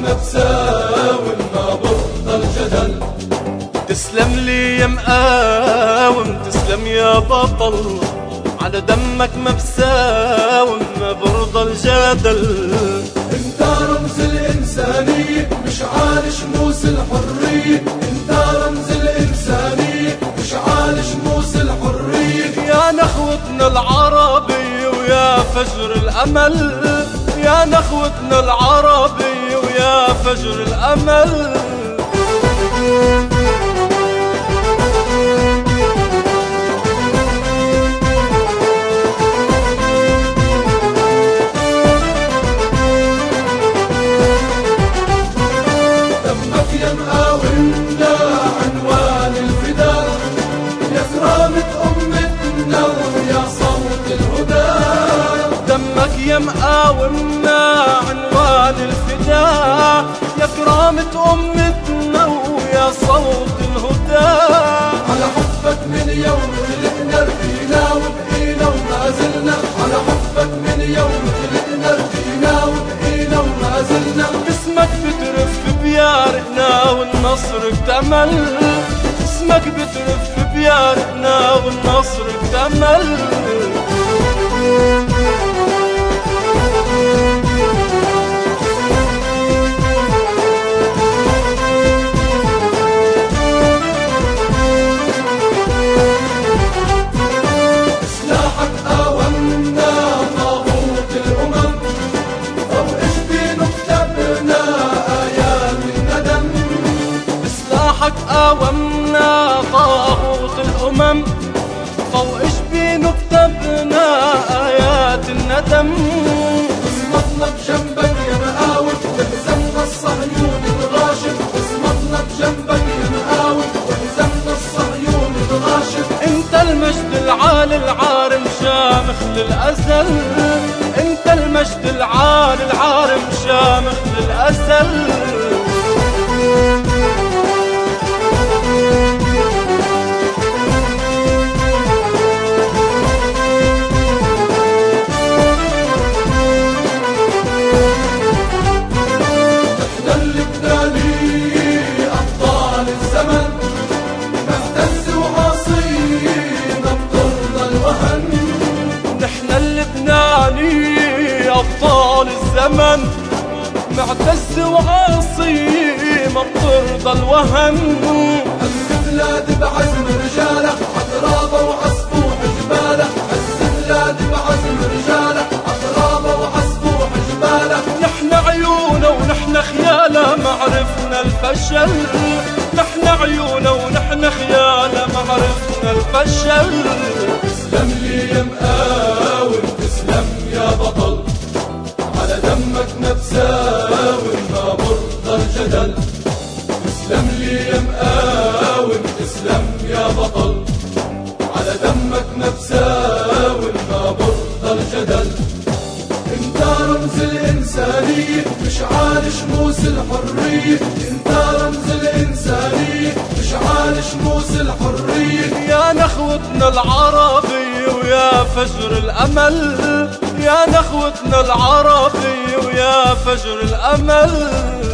مساوم ما برضى الجدل. تسلم لي يا مقاوم، تسلم يا بطل، على دمك ما بساوم ما برضى الجدل. انت رمز الإنسانية مشعال شموس الحرية، انت رمز الإنسانية مشعال شموس الحرية. يا نخوتنا العربية ويا فجر الأمل، يا نخوتنا العربية ويا فجر الأمل. يا مقاومنا عنوان الفداء، يا كرامة أمتنا ويا صوت الهدى. على حبك من يوم خلقنا رقينا وبقينا وما زلنا، على حبك من يوم خلقنا رقينا وبقينا وما زلنا. اسمك بترف بيارقنا والنصر اكتمل، اسمك بترف بيارقنا والنصر اكتمل. قاومنا طاغوت الأمم، فوق جبينه كتبنا آيات الندم. بصمتنا بجنبك يا مقاوم وهزمنا الصهيون الغاشم، بصمتنا بجنبك يا مقاوم وهزمنا الصهيون الغاشم. انت المجد العالي العارم شامخ للأزل، انت المجد العالي العارم شامخ للأزل. أبطال الزمن معتز وعاصي ما بترضى الوهن. هز بلاد بعزم رجاله عترابه وعصفوح جباله، هز بلاد بعزم رجاله عترابه وعصفوح جباله. نحن عيونه ونحن خياله ما عرفنا الفشل، نحن عيونه ونحن خياله ما عرفنا الفشل. تسلم لي يا مقاوم، تسلم يا بطل، على دمك ما بساوم ما برضى الجدل. تسلم لي يا مقاوم، تسلم يا بطل، على دمك ما بساوم ما برضى الجدل. انت رمز الإنسانية مشعال شموس الحرية، انت رمز الإنسانية مشعال شموس الحرية. يا نخوتنا العربية ويا فجر الأمل، يا نخوتنا العربية ويا فجر الأمل.